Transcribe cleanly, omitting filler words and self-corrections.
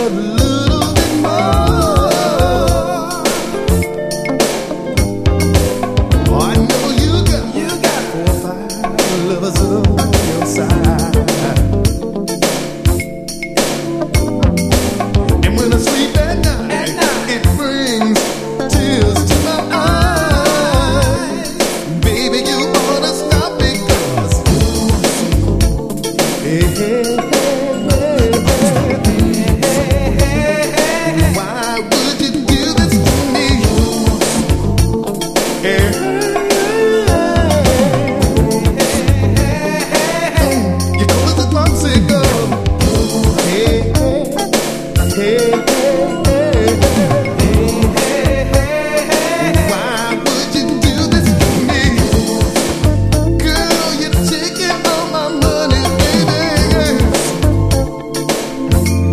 little bit more. Oh, I know you got 4 or 5 lovers on your side. And when I sleep at night, it brings tears to my eyes. Baby, you ought to stop because hey, hey, hey, why would you do this to me? Hey, you call it the toxic. Hey, hey, hey.